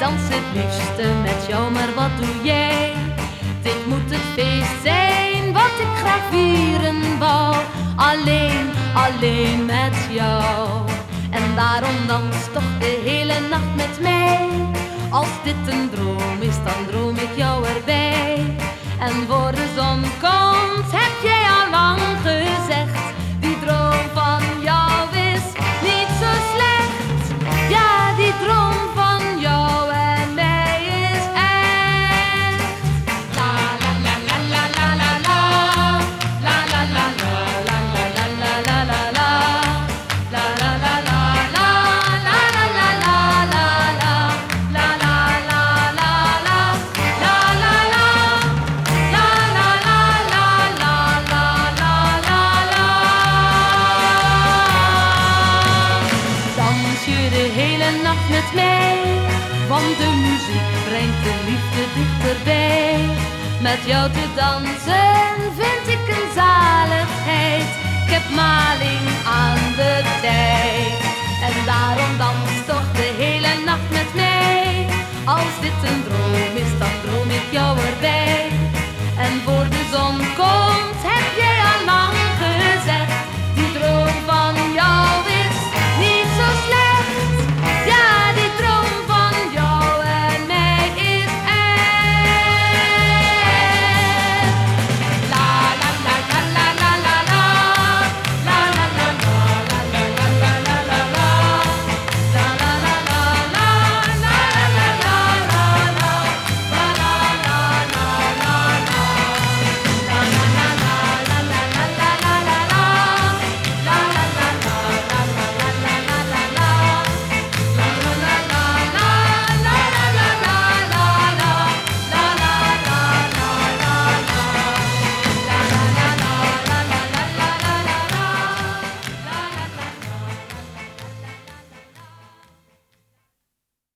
dans het liefste met jou, maar wat doe jij? Dit moet het feest zijn wat ik graag vieren wou. Alleen, alleen met jou. En daarom dans toch de hele nacht met mij. Als dit een droom is, dan droom ik jou erbij. En voor de zon komt, heb jij al lang gezegd, die droom van jou is niet zo slecht. Ja, die droom van jou en mij is echt. La la la la la la la la. La la la la la la la la la la. La la la la la la la la la la. La la la la la. La la la. La la la la la la la la. Dans je de hele nacht met mij, want de muziek brengt de liefde dichterbij. Met jou te dansen vind ik een zaligheid. Ik heb maling aan de tijd. En daarom dans toch de hele nacht met mij. Als dit een droom is, dan droom ik jou erbij. En voor de zon komt, heb jij